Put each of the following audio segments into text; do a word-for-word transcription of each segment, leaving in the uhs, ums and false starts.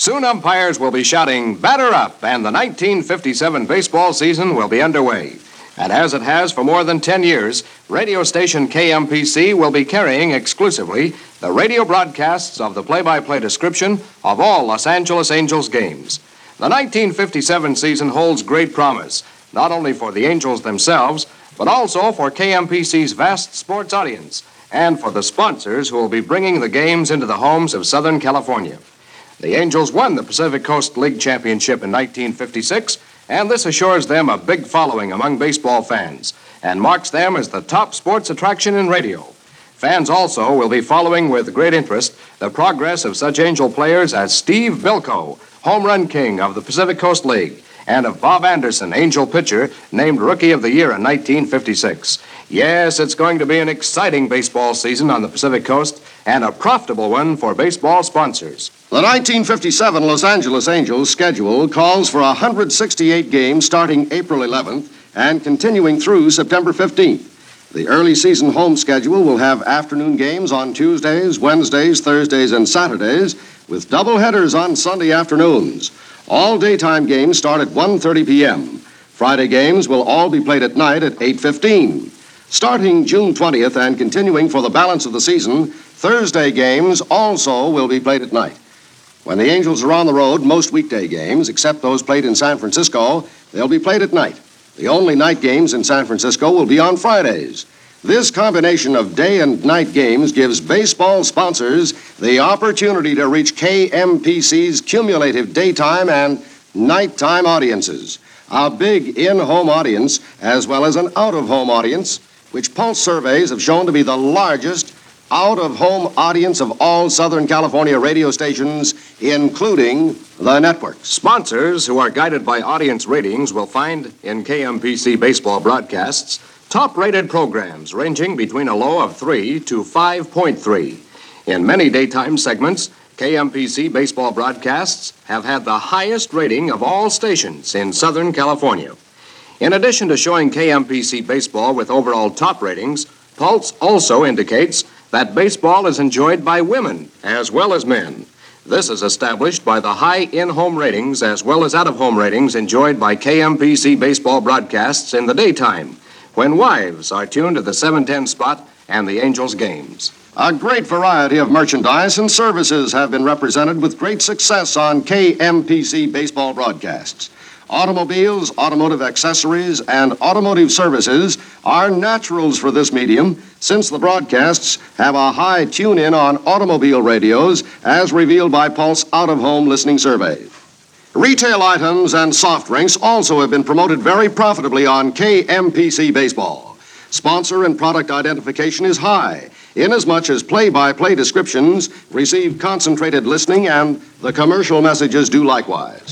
Soon umpires will be shouting, "Batter up," and the nineteen fifty-seven baseball season will be underway. And as it has for more than ten years, radio station K M P C will be carrying exclusively the radio broadcasts of the play-by-play description of all Los Angeles Angels games. The nineteen fifty-seven season holds great promise, not only for the Angels themselves, but also for K M P C's vast sports audience and for the sponsors who will be bringing the games into the homes of Southern California. The Angels won the Pacific Coast League Championship in nineteen fifty-six, and this assures them a big following among baseball fans and marks them as the top sports attraction in radio. Fans also will be following with great interest the progress of such Angel players as Steve Bilko, home run king of the Pacific Coast League, and of Bob Anderson, Angel pitcher, named Rookie of the Year in nineteen fifty-six. Yes, it's going to be an exciting baseball season on the Pacific Coast and a profitable one for baseball sponsors. The nineteen fifty-seven Los Angeles Angels schedule calls for one hundred sixty-eight games starting April eleventh and continuing through September fifteenth. The early season home schedule will have afternoon games on Tuesdays, Wednesdays, Thursdays, and Saturdays, with doubleheaders on Sunday afternoons. All daytime games start at one thirty p.m. Friday games will all be played at night at eight fifteen. Starting June twentieth and continuing for the balance of the season, Thursday games also will be played at night. When the Angels are on the road, most weekday games, except those played in San Francisco, they'll be played at night. The only night games in San Francisco will be on Fridays. This combination of day and night games gives baseball sponsors the opportunity to reach K M P C's cumulative daytime and nighttime audiences. A big in-home audience as well as an out-of-home audience, which Pulse surveys have shown to be the largest out-of-home audience of all Southern California radio stations, including the network. Sponsors who are guided by audience ratings will find in K M P C baseball broadcasts top-rated programs ranging between a low of three to five point three. In many daytime segments, K M P C baseball broadcasts have had the highest rating of all stations in Southern California. In addition to showing K M P C baseball with overall top ratings, Pulse also indicates that baseball is enjoyed by women as well as men. This is established by the high in-home ratings as well as out-of-home ratings enjoyed by K M P C baseball broadcasts in the daytime, when wives are tuned to the seven ten spot and the Angels games. A great variety of merchandise and services have been represented with great success on K M P C baseball broadcasts. Automobiles, automotive accessories, and automotive services are naturals for this medium, since the broadcasts have a high tune-in on automobile radios, as revealed by Pulse out-of-home listening survey. Retail items and soft drinks also have been promoted very profitably on K M P C baseball. Sponsor and product identification is high, inasmuch as play-by-play descriptions receive concentrated listening and the commercial messages do likewise.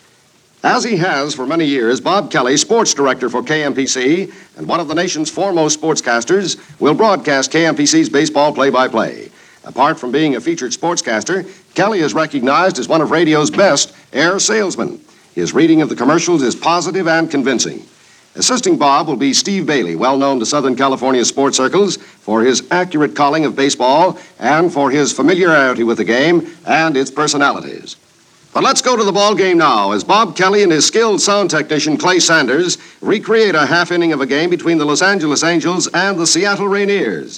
As he has for many years, Bob Kelly, sports director for K M P C and one of the nation's foremost sportscasters, will broadcast K M P C's baseball play-by-play. Apart from being a featured sportscaster, Kelly is recognized as one of radio's best air salesmen. His reading of the commercials is positive and convincing. Assisting Bob will be Steve Bailey, well known to Southern California sports circles for his accurate calling of baseball and for his familiarity with the game and its personalities. But let's go to the ball game now as Bob Kelly and his skilled sound technician Clay Sanders recreate a half inning of a game between the Los Angeles Angels and the Seattle Rainiers.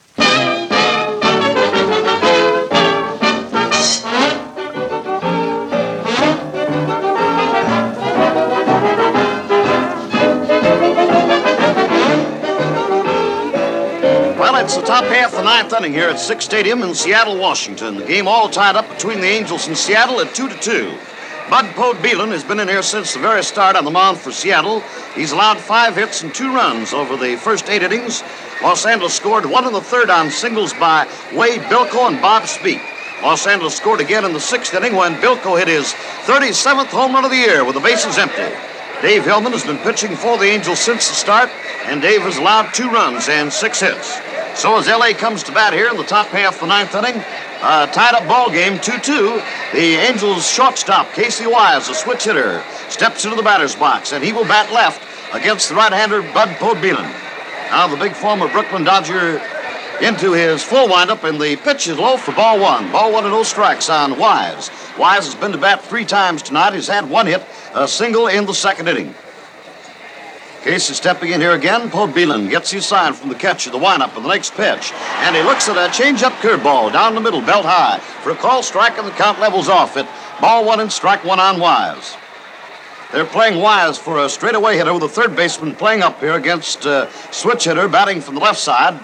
It's the top half of the ninth inning here at Sick's Stadium in Seattle, Washington. The game all tied up between the Angels and Seattle at two to two. Bud Podbelan has been in here since the very start on the mound for Seattle. He's allowed five hits and two runs over the first eight innings. Los Angeles scored one in the third on singles by Wade Bilko and Bob Speak. Los Angeles scored again in the sixth inning when Bilko hit his thirty-seventh home run of the year with the bases empty. Dave Hillman has been pitching for the Angels since the start, and Dave has allowed two runs and six hits. So as L A comes to bat here in the top half of the ninth inning, uh, tied-up ball game, two two. The Angels' shortstop, Casey Wise, a switch hitter, steps into the batter's box, and he will bat left against the right-hander Bud Podbelan. Now the big former Brooklyn Dodger into his full windup, and the pitch is low for ball one. Ball one and no strikes on Wise. Wise has been to bat three times tonight. He's had one hit, a single in the second inning. Case is stepping in here again. Podbelan gets his sign from the catcher, the windup, and the next pitch. And he looks at a change-up curveball down the middle, belt high. For a call strike, and the count levels off it. Ball one and strike one on Wise. They're playing Wise for a straightaway hitter with a third baseman playing up here against uh, switch hitter batting from the left side.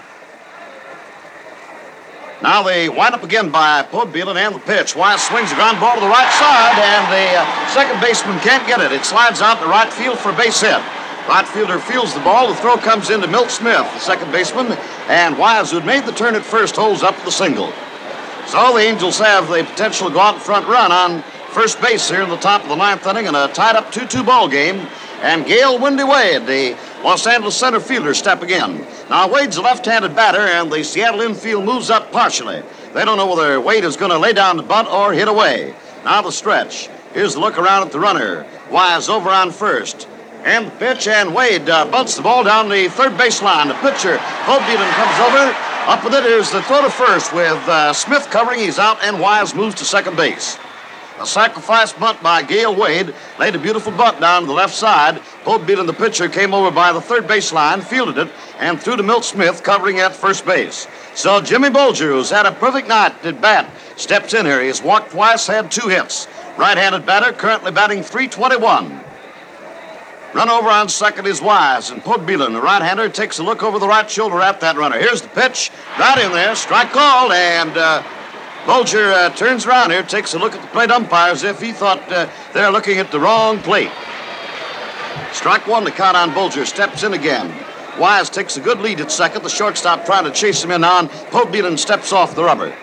Now they wind up again by Podbelan and the pitch. Wise swings a ground ball to the right side, and the uh, second baseman can't get it. It slides out to right field for a base hit. Right fielder fields the ball. The throw comes into Milt Smith, the second baseman, and Wise, who had made the turn at first, holds up the single. So the Angels have the potential to go out in front run on first base here in the top of the ninth inning in a tied-up two two ball game. And Gale Windy Wade, the Los Angeles center fielder, stepping in. Now, Wade's a left-handed batter, and the Seattle infield moves up partially. They don't know whether Wade is going to lay down the bunt or hit away. Now the stretch. Here's the look around at the runner. Wise over on first. And the pitch, and Wade uh, bunts the ball down the third baseline. The pitcher, Podbelan, comes over. Up with it is the throw to first with uh, Smith covering. He's out, and Wise moves to second base. A sacrifice bunt by Gale Wade laid a beautiful bunt down to the left side. Podbelan, the pitcher, came over by the third baseline, fielded it, and threw to Milt Smith, covering at first base. So Jimmy Bolger, who's had a perfect night at bat, steps in here. He's walked twice, had two hits. Right-handed batter, currently batting three twenty-one. Run over on second is Wise, and Podbelan, the right-hander, takes a look over the right shoulder at that runner. Here's the pitch, right in there, strike called, and uh, Bolger uh, turns around here, takes a look at the plate umpire as if he thought uh, they're looking at the wrong plate. Strike one, the count on Bolger, steps in again. Wise takes a good lead at second, the shortstop trying to chase him in on. Podbelan steps off the rubber.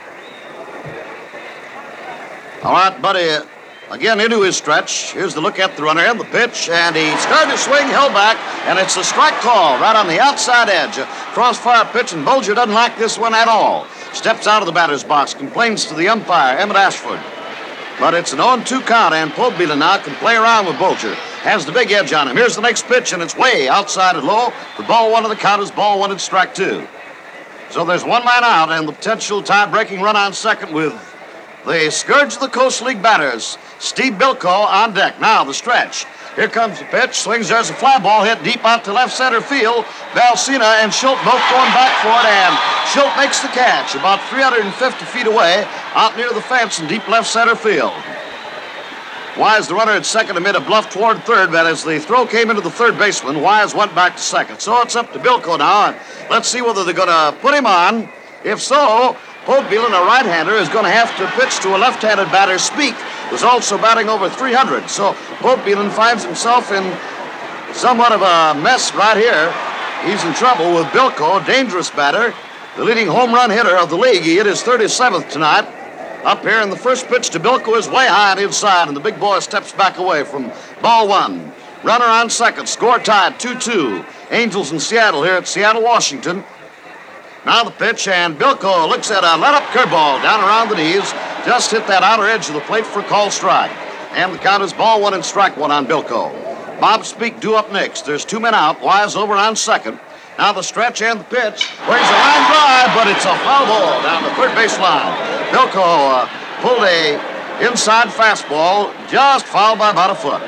All right, buddy. Again into his stretch. Here's the look at the runner and the pitch, and he started to swing, held back, and it's a strike call right on the outside edge. A crossfire pitch, and Bolger doesn't like this one at all. Steps out of the batter's box, complains to the umpire, Emmett Ashford. But it's an oh two count, and Podbelan now can play around with Bolger. Has the big edge on him. Here's the next pitch, and it's way outside and low. The ball one of the count is ball one and strike two. So there's one man out, and the potential tie-breaking run on second with the scourge of the Coast League batters, Steve Bilko, on deck. Now the stretch. Here comes the pitch. Swings. There's a fly ball hit deep out to left center field. Valsina and Schultz both going back for it, and Schultz makes the catch about three hundred fifty feet away out near the fence in deep left center field. Wise, the runner at second, and made a bluff toward third, but as the throw came into the third baseman, Wise went back to second. So it's up to Bilko now, and let's see whether they're going to put him on. If so, Podbelan, a right-hander, is going to have to pitch to a left-handed batter. Speak was also batting over three hundred. So Podbelan finds himself in somewhat of a mess right here. He's in trouble with Bilko, dangerous batter, the leading home run hitter of the league. He hit his thirty-seventh tonight. Up here, and the first pitch to Bilko is way high on inside, and the big boy steps back away from ball one. Runner on second, score tied two two. Angels in Seattle here at Seattle, Washington. Now the pitch, and Bilko looks at a let-up curveball down around the knees. Just hit that outer edge of the plate for a call strike. And the count is ball one and strike one on Bilko. Bob Speak due up next. There's two men out. Wise over on second. Now the stretch and the pitch. Where's a line drive, but it's a foul ball down the third base line. Bilko uh, pulled a inside fastball, just fouled by about a foot.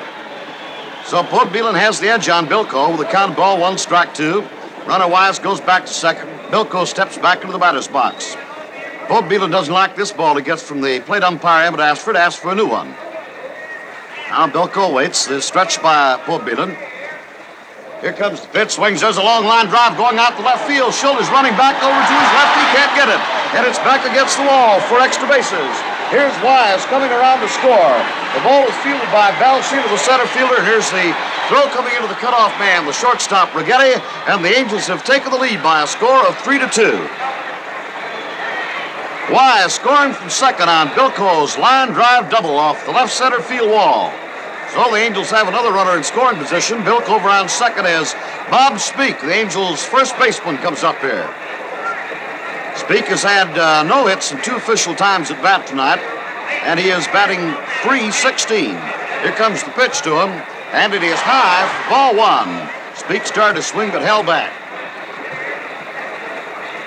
So Podbelan has the edge on Bilko with a count of ball one, strike two. Runner Wise goes back to second. Bilko steps back into the batter's box. Podbelan doesn't like this ball he gets from the plate umpire, Emmett Ashford, asks for a new one. Now Bilko waits. There's stretch by Podbelan. Here comes the pitch. Swings. There's a long line drive going out to left field. Schultz running back over to his left. He can't get it. And it's back against the wall for extra bases. Here's Wise coming around to score. The ball is fielded by Valsina, the center fielder. Here's the throw coming into the cutoff man, the shortstop, Righetti. And the Angels have taken the lead by a score of three to two. Wise scoring from second on Bilko's line drive double off the left center field wall. So the Angels have another runner in scoring position. Bilko over on second as Bob Speak, the Angels' first baseman, comes up here. Speak has had uh, no hits in two official times at bat tonight, and he is batting three sixteen. Here comes the pitch to him, and it is high for ball one. Speak started to swing but held back.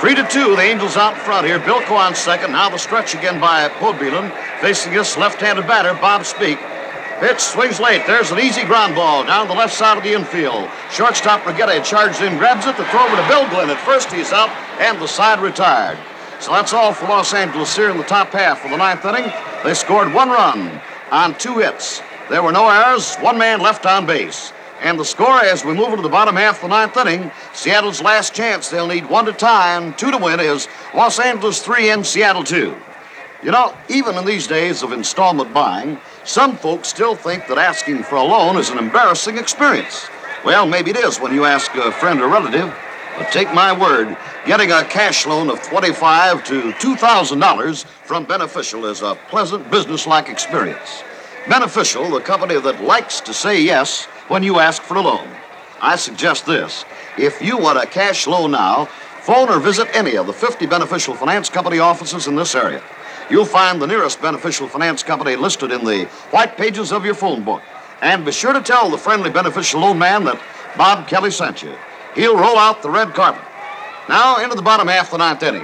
Three to two, the Angels out in front here. Bilko on second. Now the stretch again by Podbeelen. Facing this left-handed batter, Bob Speak. Pitch swings late. There's an easy ground ball down the left side of the infield. Shortstop Regatta charges in, grabs it. The throw over to Bill Glenn. At first he's out, and the side retired. So that's all for Los Angeles here in the top half of the ninth inning. They scored one run on two hits. There were no errors, one man left on base. And the score as we move into the bottom half of the ninth inning, Seattle's last chance. They'll need one to tie and two to win is Los Angeles three and Seattle two. You know, even in these days of installment buying, some folks still think that asking for a loan is an embarrassing experience. Well, maybe it is when you ask a friend or relative, but take my word, getting a cash loan of twenty-five thousand to two thousand dollars from Beneficial is a pleasant business-like experience. Beneficial, the company that likes to say yes when you ask for a loan. I suggest this. If you want a cash loan now, phone or visit any of the fifty Beneficial Finance Company offices in this area. You'll find the nearest Beneficial Finance Company listed in the white pages of your phone book. And be sure to tell the friendly Beneficial loan man that Bob Kelly sent you. He'll roll out the red carpet. Now into the bottom half of the ninth inning.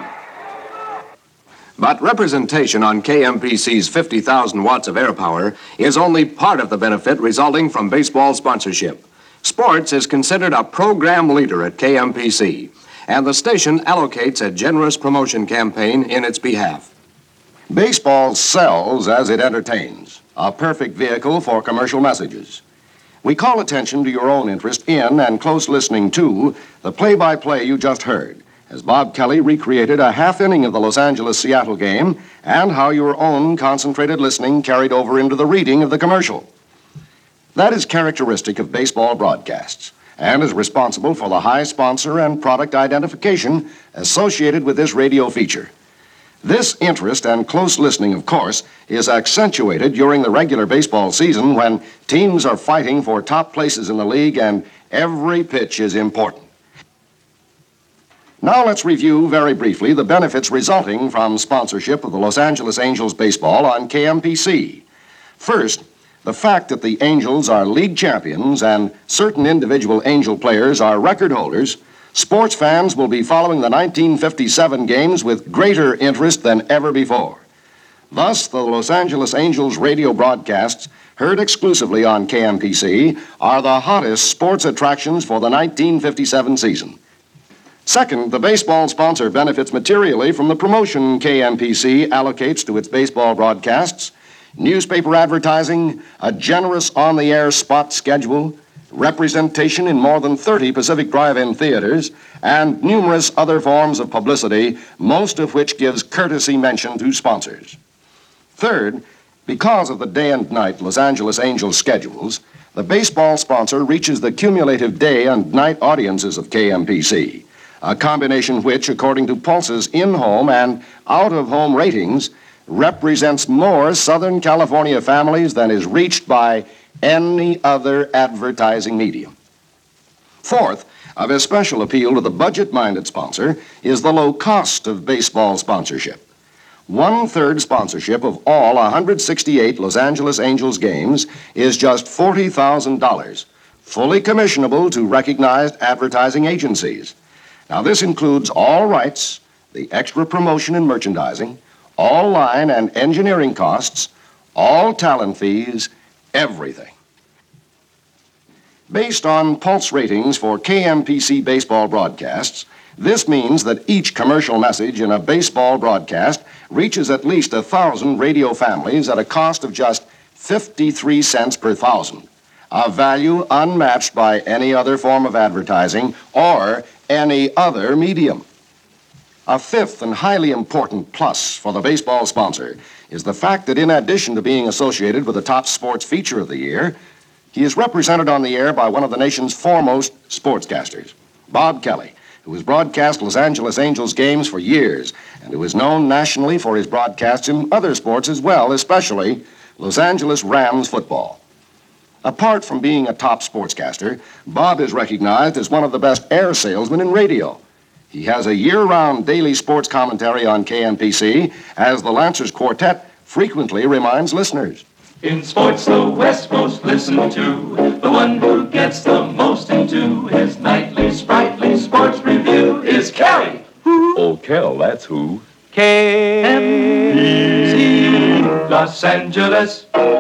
But representation on K M P C's fifty thousand watts of air power is only part of the benefit resulting from baseball sponsorship. Sports is considered a program leader at K M P C, and the station allocates a generous promotion campaign in its behalf. Baseball sells as it entertains, a perfect vehicle for commercial messages. We call attention to your own interest in and close listening to the play-by-play you just heard, as Bob Kelly recreated a half inning of the Los Angeles-Seattle game and how your own concentrated listening carried over into the reading of the commercial. That is characteristic of baseball broadcasts and is responsible for the high sponsor and product identification associated with this radio feature. This interest and close listening, of course, is accentuated during the regular baseball season when teams are fighting for top places in the league and every pitch is important. Now let's review very briefly the benefits resulting from sponsorship of the Los Angeles Angels baseball on K M P C. First, the fact that the Angels are league champions and certain individual Angel players are record holders, sports fans will be following the nineteen fifty-seven games with greater interest than ever before. Thus, the Los Angeles Angels radio broadcasts, heard exclusively on K M P C, are the hottest sports attractions for the nineteen fifty-seven season. Second, the baseball sponsor benefits materially from the promotion K M P C allocates to its baseball broadcasts, newspaper advertising, a generous on-the-air spot schedule, representation in more than thirty Pacific Drive-In theaters, and numerous other forms of publicity, most of which gives courtesy mention to sponsors. Third, because of the day and night Los Angeles Angels schedules, the baseball sponsor reaches the cumulative day and night audiences of K M P C, a combination which, according to Pulse's in-home and out-of-home ratings, represents more Southern California families than is reached by any other advertising medium. Fourth, of especial appeal to the budget-minded sponsor is the low cost of baseball sponsorship. One-third sponsorship of all one hundred sixty-eight Los Angeles Angels games is just forty thousand dollars, fully commissionable to recognized advertising agencies. Now, this includes all rights, the extra promotion and merchandising, all line and engineering costs, all talent fees, everything. Based on Pulse ratings for K M P C baseball broadcasts, this means that each commercial message in a baseball broadcast reaches at least a thousand radio families at a cost of just fifty-three cents per thousand, a value unmatched by any other form of advertising or any other medium. A fifth and highly important plus for the baseball sponsor is the fact that in addition to being associated with the top sports feature of the year, he is represented on the air by one of the nation's foremost sportscasters, Bob Kelly, who has broadcast Los Angeles Angels games for years and who is known nationally for his broadcasts in other sports as well, especially Los Angeles Rams football. Apart from being a top sportscaster, Bob is recognized as one of the best air salesmen in radio. He has a year-round daily sports commentary on K M P C, as the Lancers Quartet frequently reminds listeners. In sports, the West most listen to, the one who gets the most into his nightly, sprightly sports review is Kelly. Old Kel, that's who. K M P C Los Angeles.